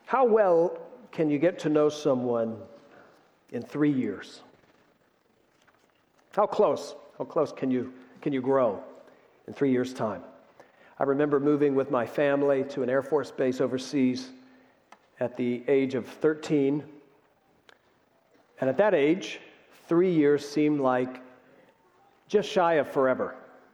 How well can you get to know someone in 3 years? How close can you grow in 3 years' time? I remember moving with my family to an Air Force base overseas at the age of 13. And at that age, 3 years seemed like just shy of forever.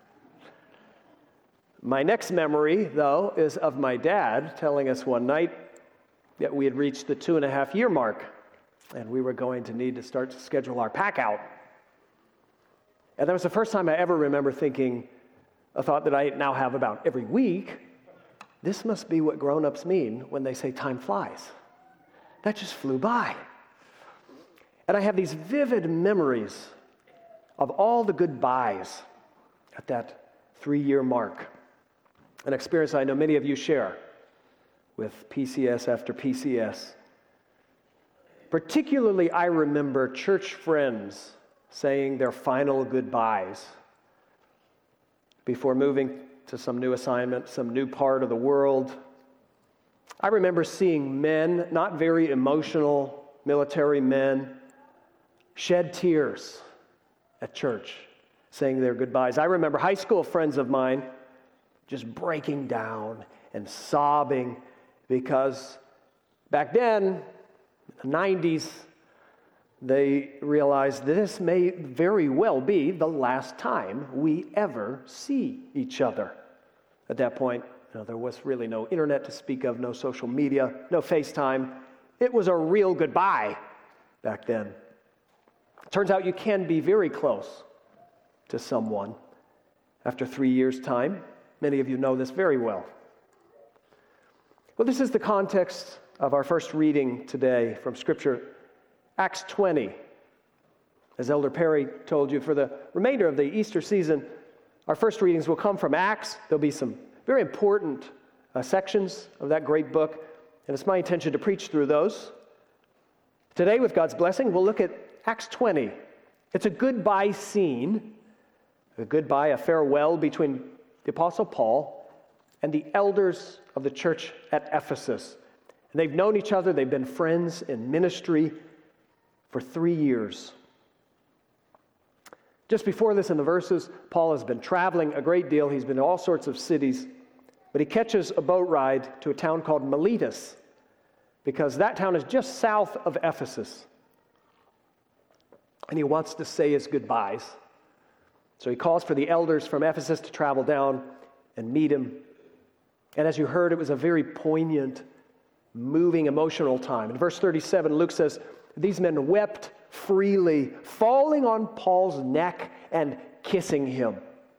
My next memory, though, is of my dad telling us one night that we had reached the 2.5-year mark, and we were going to need to start to schedule our pack out. And that was the first time I ever remember thinking a thought that I now have about every week. This must be what grown-ups mean when they say time flies. That just flew by. And I have these vivid memories of all the goodbyes at that 3-year mark. An experience I know many of you share with PCS after PCS. Particularly, I remember church friends saying their final goodbyes before moving to some new assignment, some new part of the world. I remember seeing men, not very emotional military men, shed tears at church saying their goodbyes. I remember high school friends of mine just breaking down and sobbing because back then, in the 90s, they realized this may very well be the last time we ever see each other. At that point, there was really no internet to speak of, no social media, no FaceTime. It was a real goodbye back then. Turns out you can be very close to someone after 3 years' time. Many of you know this very well. Well, this is the context of our first reading today from Scripture, Acts 20. As Elder Perry told you, for the remainder of the Easter season, our first readings will come from Acts. There'll be some very important sections of that great book, and it's my intention to preach through those. Today, with God's blessing, we'll look at Acts 20. It's a goodbye scene, a goodbye, a farewell between the Apostle Paul and the elders of the church at Ephesus. And they've known each other, they've been friends in ministry for 3 years. Just before this in the verses, Paul has been traveling a great deal. He's been to all sorts of cities, but he catches a boat ride to a town called Miletus, because that town is just south of Ephesus. And he wants to say his goodbyes. So he calls for the elders from Ephesus to travel down and meet him. And as you heard, it was a very poignant, moving, emotional time. In verse 37, Luke says, these men wept freely, falling on Paul's neck and kissing him.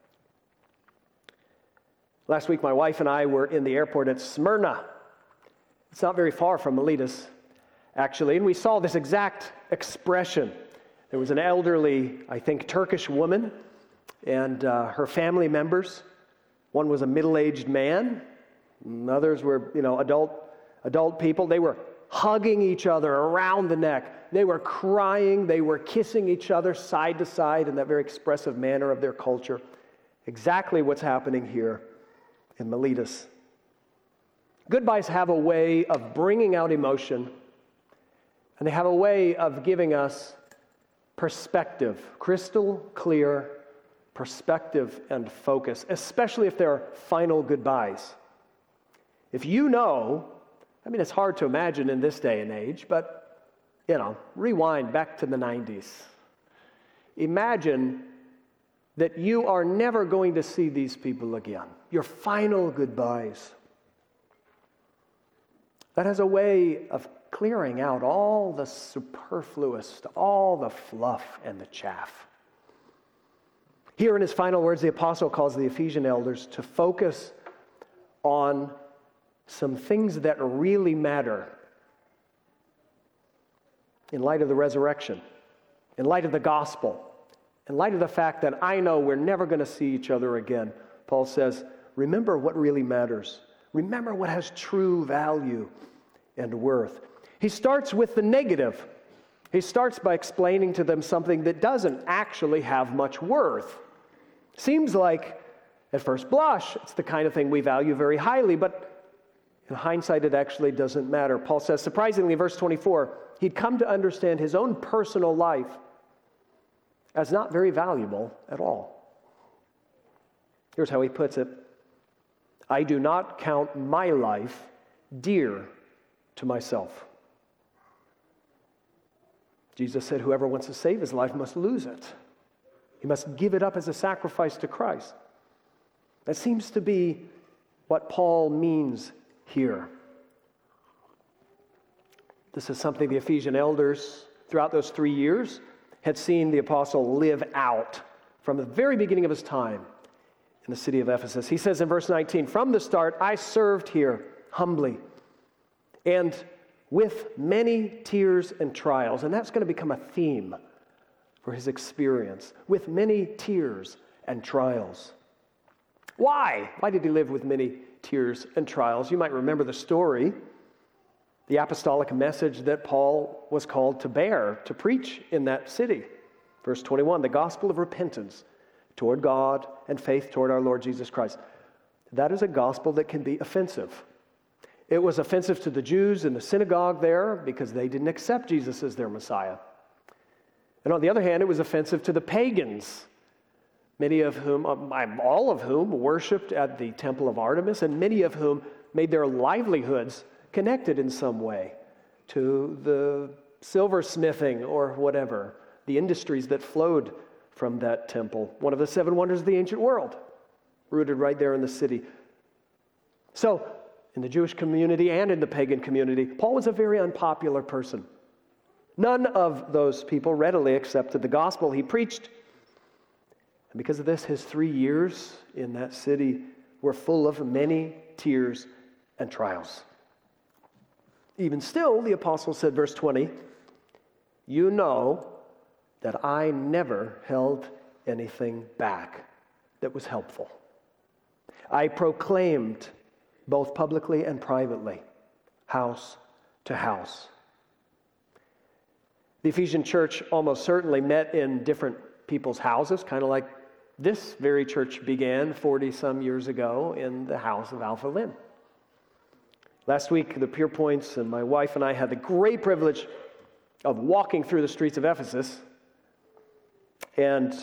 Last week, my wife and I were in the airport at Smyrna. It's not very far from Miletus, actually, and we saw this exact expression. There was an elderly, I think, Turkish woman and her family members. One was a middle-aged man, and others were, adult people. They were hugging each other around the neck. They were crying. They were kissing each other side to side in that very expressive manner of their culture. Exactly what's happening here in Miletus. Goodbyes have a way of bringing out emotion, and they have a way of giving us perspective, crystal clear perspective and focus, especially if they're final goodbyes. If you know, it's hard to imagine in this day and age, but, rewind back to the 90s. Imagine that you are never going to see these people again. Your final goodbyes. That has a way of clearing out all the superfluous, all the fluff and the chaff. Here in his final words, the apostle calls the Ephesian elders to focus on some things that really matter in light of the resurrection, in light of the gospel, in light of the fact that I know we're never going to see each other again. Paul says, remember what really matters. Remember what has true value and worth. He starts with the negative. He starts by explaining to them something that doesn't actually have much worth. Seems like, at first blush, it's the kind of thing we value very highly, but In hindsight, it actually doesn't matter. Paul says, surprisingly, verse 24, he'd come to understand his own personal life as not very valuable at all. Here's how he puts it. I do not count my life dear to myself. Jesus said, whoever wants to save his life must lose it. He must give it up as a sacrifice to Christ. That seems to be what Paul means here. This is something the Ephesian elders throughout those 3 years had seen the apostle live out from the very beginning of his time in the city of Ephesus. He says in verse 19, from the start I served here humbly and with many tears and trials. And that's going to become a theme for his experience. With many tears and trials. Why? Why did he live with many tears and trials? You might remember the story, the apostolic message that Paul was called to bear, to preach in that city. Verse 21, the gospel of repentance toward God and faith toward our Lord Jesus Christ. That is a gospel that can be offensive. It was offensive to the Jews in the synagogue there because they didn't accept Jesus as their Messiah. And on the other hand, it was offensive to the pagans, many of whom, all of whom, worshiped at the temple of Artemis, and many of whom made their livelihoods connected in some way to the silversmithing or whatever, the industries that flowed from that temple. One of the 7 wonders of the ancient world, rooted right there in the city. So, in the Jewish community and in the pagan community, Paul was a very unpopular person. None of those people readily accepted the gospel he preached. And because of this, his 3 years in that city were full of many tears and trials. Even still, the apostle said, verse 20, you know that I never held anything back that was helpful. I proclaimed both publicly and privately, house to house. The Ephesian church almost certainly met in different people's houses, kind of like this very church began 40-some years ago in the house of Alpha Lynn. Last week, the Pure Points and my wife and I had the great privilege of walking through the streets of Ephesus. And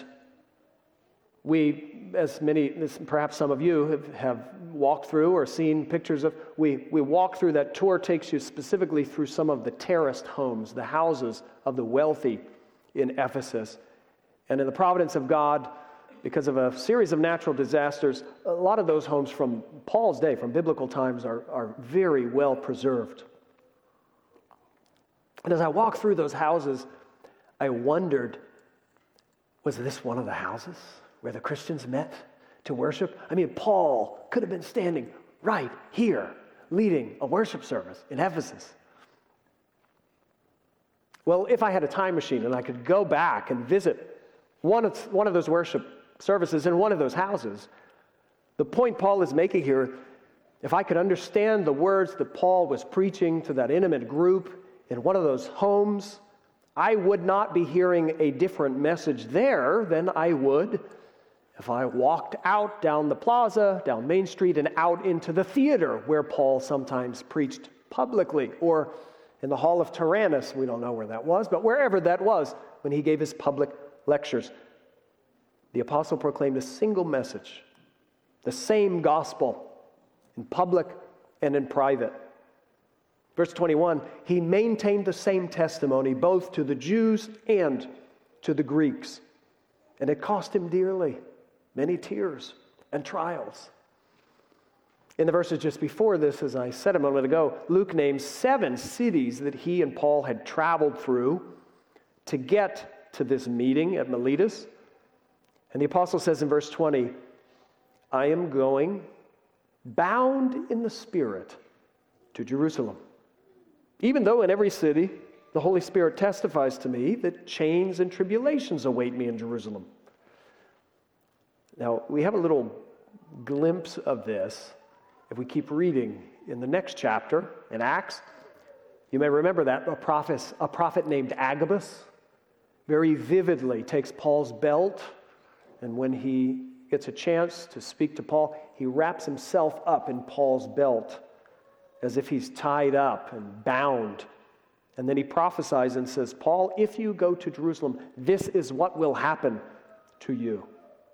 we, as perhaps some of you have walked through or seen pictures of, we walk through, that tour takes you specifically through some of the terraced homes, the houses of the wealthy in Ephesus. And in the providence of God, because of a series of natural disasters, a lot of those homes from Paul's day, from biblical times, are very well preserved. And as I walked through those houses, I wondered, was this one of the houses where the Christians met to worship? I mean, Paul could have been standing right here leading a worship service in Ephesus. Well, if I had a time machine and I could go back and visit one of those worship services in one of those houses, the point Paul is making here, if I could understand the words that Paul was preaching to that intimate group in one of those homes, I would not be hearing a different message there than I would if I walked out down the plaza, down Main Street, and out into the theater where Paul sometimes preached publicly, or in the Hall of Tyrannus, we don't know where that was, but wherever that was when he gave his public lectures. The apostle proclaimed a single message, the same gospel, in public and in private. Verse 21, he maintained the same testimony both to the Jews and to the Greeks. And it cost him dearly, many tears and trials. In the verses just before this, as I said a moment ago, Luke names 7 cities that he and Paul had traveled through to get to this meeting at Miletus. And the apostle says in verse 20, I am going bound in the Spirit to Jerusalem. Even though in every city the Holy Spirit testifies to me that chains and tribulations await me in Jerusalem. Now, we have a little glimpse of this if we keep reading in the next chapter, in Acts. You may remember that a prophet named Agabus very vividly takes Paul's belt, and when he gets a chance to speak to Paul, he wraps himself up in Paul's belt as if he's tied up and bound. And then he prophesies and says, Paul, if you go to Jerusalem, this is what will happen to you.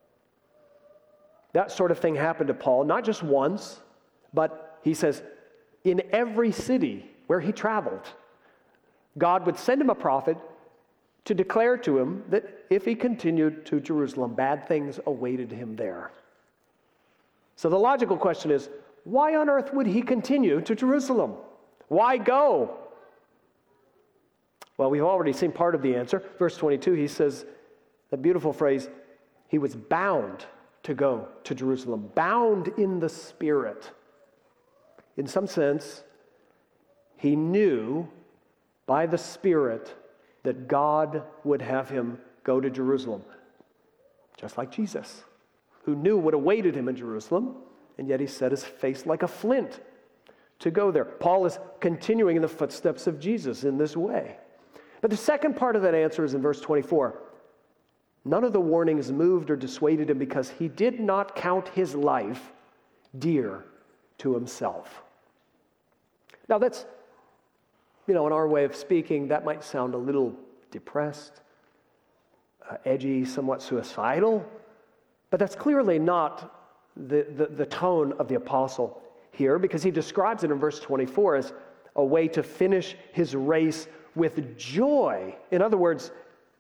That sort of thing happened to Paul, not just once, but he says, in every city where he traveled, God would send him a prophet to declare to him that if he continued to Jerusalem, bad things awaited him there. So the logical question is, why on earth would he continue to Jerusalem? Why go? Well, we've already seen part of the answer. Verse 22, he says the beautiful phrase, he was bound to go to Jerusalem, bound in the Spirit. In some sense, he knew by the Spirit that God would have him go to Jerusalem, just like Jesus, who knew what awaited him in Jerusalem, and yet he set his face like a flint to go there. Paul is continuing in the footsteps of Jesus in this way. But the second part of that answer is in verse 24. None of the warnings moved or dissuaded him because he did not count his life dear to himself. Now that's, in our way of speaking, that might sound a little depressed, edgy, somewhat suicidal, but that's clearly not the tone of the apostle here, because he describes it in verse 24 as a way to finish his race with joy. In other words,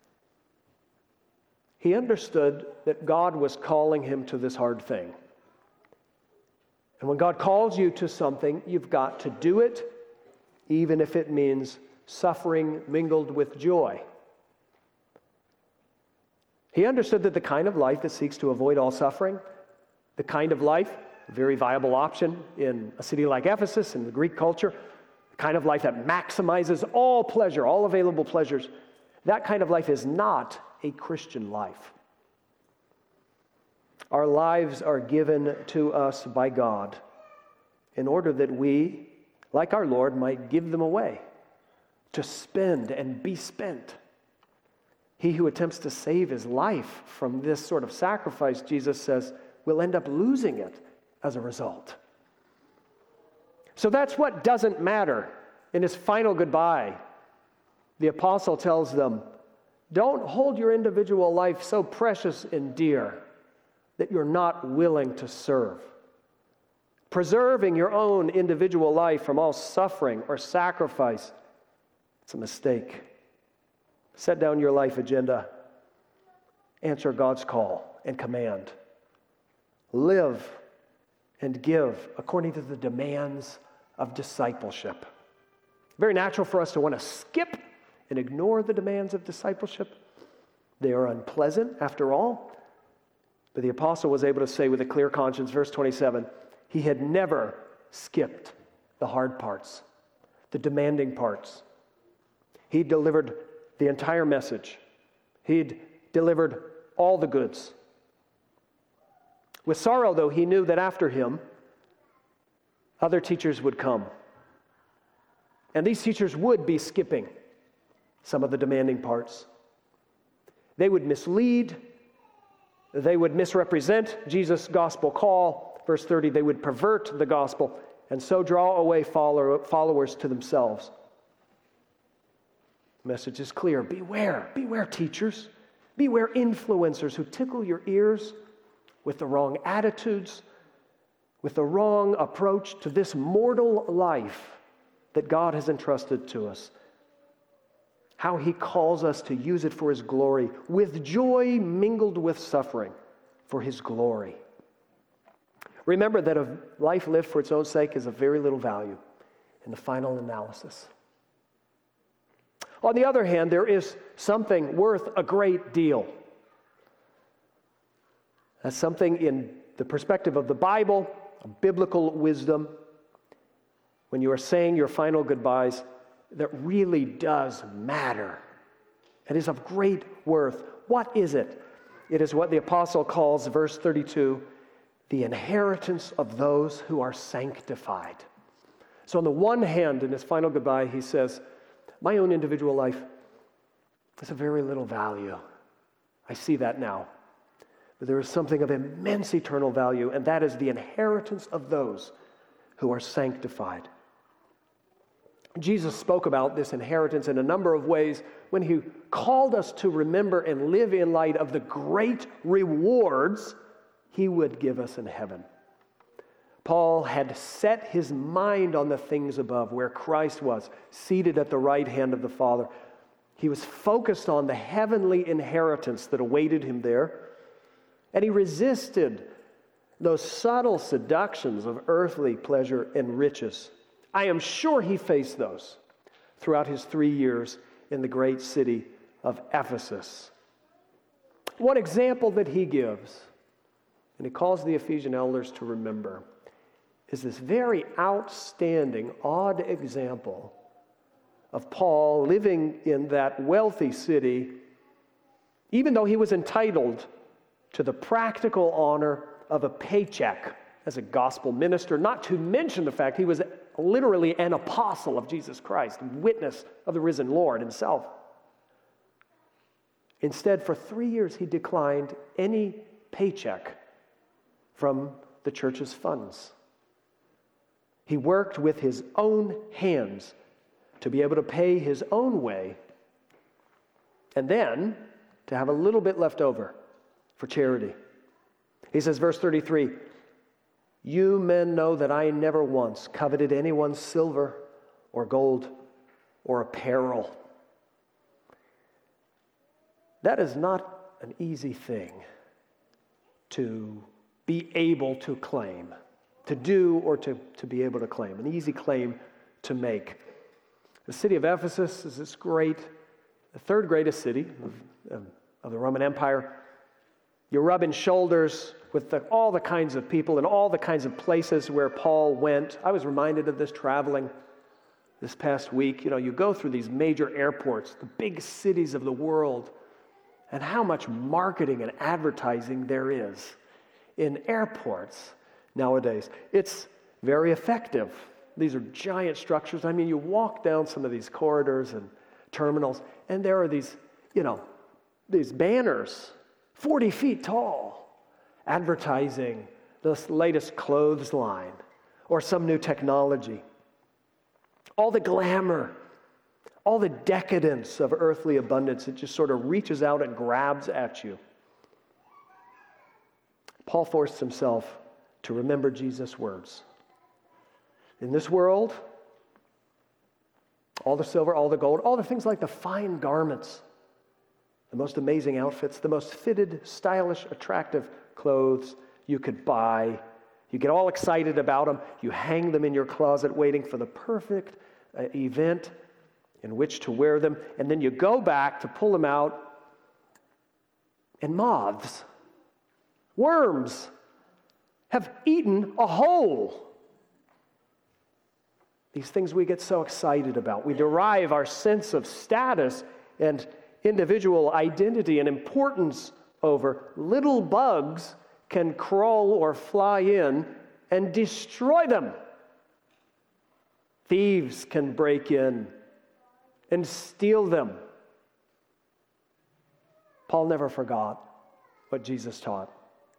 he understood that God was calling him to this hard thing. And when God calls you to something, you've got to do it, even if it means suffering mingled with joy. He understood that the kind of life that seeks to avoid all suffering, the kind of life, a very viable option in a city like Ephesus, in the Greek culture, the kind of life that maximizes all pleasure, all available pleasures, that kind of life is not a Christian life. Our lives are given to us by God in order that we, like our Lord, might give them away, to spend and be spent. He who attempts to save his life from this sort of sacrifice, Jesus says, will end up losing it as a result. So that's what doesn't matter. In his final goodbye, the apostle tells them, don't hold your individual life so precious and dear that you're not willing to serve. Preserving your own individual life from all suffering or sacrifice, it's a mistake. Set down your life agenda. Answer God's call and command. Live and give according to the demands of discipleship. Very natural for us to want to skip and ignore the demands of discipleship. They are unpleasant, after all. But the apostle was able to say with a clear conscience, verse 27, he had never skipped the hard parts, the demanding parts. He delivered the entire message. He'd delivered all the goods. With sorrow, though, he knew that after him, other teachers would come. And these teachers would be skipping some of the demanding parts. They would mislead. They would misrepresent Jesus' gospel call. Verse 30, they would pervert the gospel and so draw away followers to themselves. The message is clear. Beware teachers. Beware influencers who tickle your ears with the wrong attitudes, with the wrong approach to this mortal life that God has entrusted to us. How he calls us to use it for his glory, with joy mingled with suffering for his glory. Remember that a life lived for its own sake is of very little value in the final analysis. On the other hand, there is something worth a great deal. That's something in the perspective of the Bible, a biblical wisdom, when you are saying your final goodbyes, that really does matter. It is of great worth. What is it? It is what the apostle calls, verse 32, the inheritance of those who are sanctified. So on the one hand, in his final goodbye, he says, my own individual life has a very little value. I see that now. But there is something of immense eternal value, and that is the inheritance of those who are sanctified. Jesus spoke about this inheritance in a number of ways when he called us to remember and live in light of the great rewards he would give us in heaven. Paul had set his mind on the things above, where Christ was, seated at the right hand of the Father. He was focused on the heavenly inheritance that awaited him there, and he resisted those subtle seductions of earthly pleasure and riches. I am sure he faced those throughout his 3 years in the great city of Ephesus. One example that he gives, and he calls the Ephesian elders to remember, is this very outstanding, odd example of Paul living in that wealthy city, even though he was entitled to the practical honor of a paycheck as a gospel minister, not to mention the fact he was literally an apostle of Jesus Christ, witness of the risen Lord himself. Instead, for 3 years, he declined any paycheck from the church's funds. He worked with his own hands to be able to pay his own way, and then to have a little bit left over for charity. He says, verse 33, "You men know that I never once coveted anyone's silver or gold or apparel." That is not an easy thing to be able to claim, to do or to be able to claim, an easy claim to make. The city of Ephesus is this great, the third greatest city of the Roman Empire. You're rubbing shoulders with all the kinds of people and all the kinds of places where Paul went. I was reminded of this traveling this past week. You know, you go through these major airports, the big cities of the world, and how much marketing and advertising there is in airports nowadays. It's very effective. These are giant structures. I mean, you walk down some of these corridors and terminals, and there are these banners, 40 feet tall, advertising the latest clothes line or some new technology. All the glamour, all the decadence of earthly abundance, it just sort of reaches out and grabs at you. Paul forced himself to remember Jesus' words. In this world, all the silver, all the gold, all the things like the fine garments, the most amazing outfits, the most fitted, stylish, attractive clothes you could buy. You get all excited about them. You hang them in your closet waiting for the perfect event in which to wear them. And then you go back to pull them out, and moths, worms, have eaten a hole. These things we get so excited about. We derive our sense of status and individual identity and importance over. Little bugs can crawl or fly in and destroy them. Thieves can break in and steal them. Paul never forgot what Jesus taught.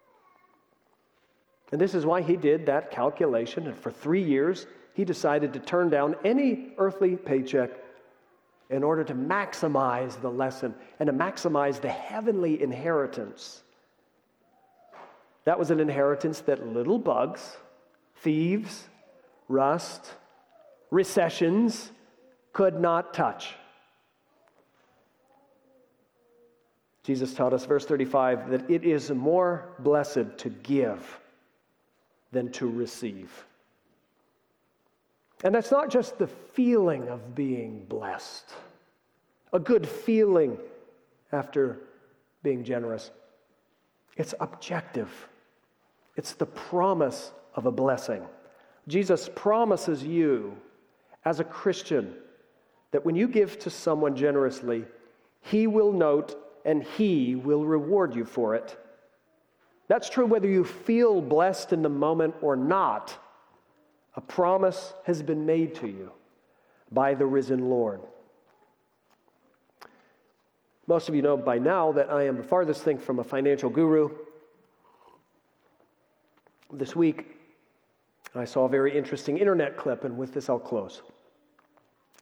And this is why he did that calculation, and for 3 years, he decided to turn down any earthly paycheck in order to maximize the lesson and to maximize the heavenly inheritance. That was an inheritance that little bugs, thieves, rust, recessions could not touch. Jesus taught us, verse 35, that it is more blessed to give than to receive. And that's not just the feeling of being blessed, a good feeling after being generous. It's objective. It's the promise of a blessing. Jesus promises you, as a Christian, that when you give to someone generously, he will note and he will reward you for it. That's true whether you feel blessed in the moment or not. A promise has been made to you by the risen Lord. Most of you know by now that I am the farthest thing from a financial guru. This week, I saw a very interesting internet clip, and with this I'll close.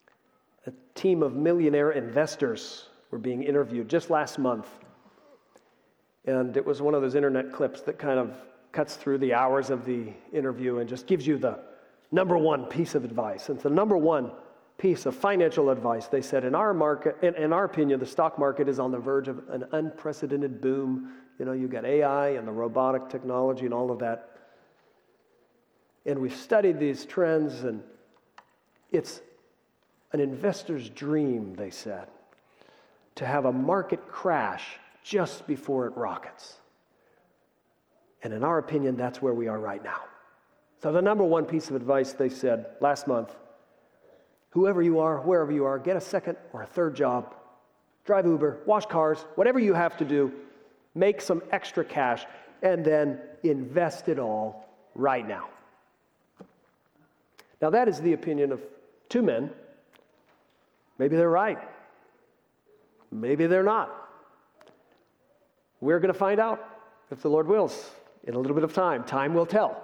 A team of millionaire investors were being interviewed just last month. And it was one of those internet clips that kind of cuts through the hours of the interview and just gives you the number one piece of advice. And the number one piece of financial advice, they said, in our market, in our opinion, the stock market is on the verge of an unprecedented boom. You know, you got AI and the robotic technology and all of that. And we've studied these trends, and it's an investor's dream, they said, to have a market crash just before it rockets. And in our opinion, that's where we are right now. So the number one piece of advice, they said last month, whoever you are, wherever you are, get a second or a third job, drive Uber, wash cars, whatever you have to do, make some extra cash, and then invest it all right now. Now that is the opinion of two men. Maybe they're right. Maybe they're not. We're going to find out, if the Lord wills, in a little bit of time. Time will tell.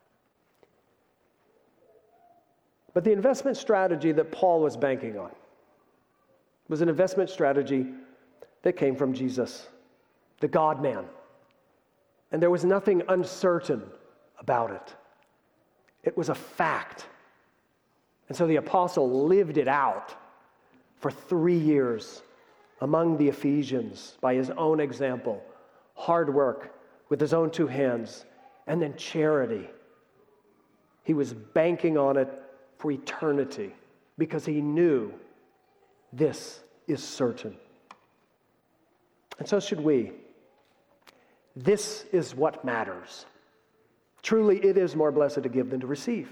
But the investment strategy that Paul was banking on was an investment strategy that came from Jesus, the God-man. And there was nothing uncertain about it. It was a fact. And so the apostle lived it out for 3 years among the Ephesians by his own example, hard work with his own two hands, and then charity. He was banking on it for eternity because he knew this is certain. And so should we. This is what matters. Truly, it is more blessed to give than to receive.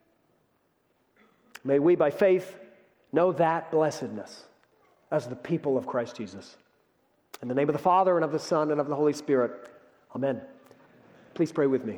May we, by faith, know that blessedness as the people of Christ Jesus. In the name of the Father, and of the Son, and of the Holy Spirit. Amen. Please pray with me.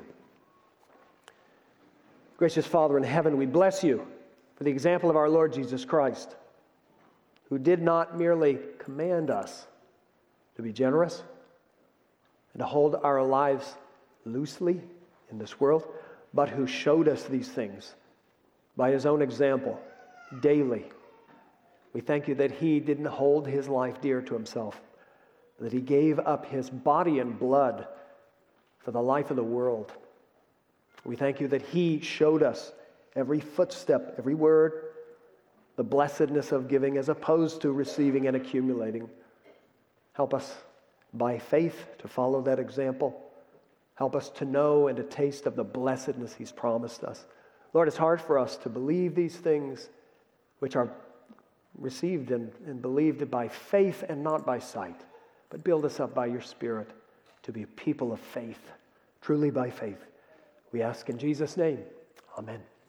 Gracious Father in heaven, we bless you for the example of our Lord Jesus Christ, who did not merely command us to be generous and to hold our lives loosely in this world, but who showed us these things by his own example daily. We thank you that he didn't hold his life dear to himself, that he gave up his body and blood for the life of the world. We thank you that he showed us every footstep, every word, the blessedness of giving as opposed to receiving and accumulating. Help us by faith to follow that example. Help us to know and to taste of the blessedness he's promised us. Lord, it's hard for us to believe these things which are received and believed by faith and not by sight. But build us up by your Spirit to be people of faith, truly by faith. We ask in Jesus' name. Amen.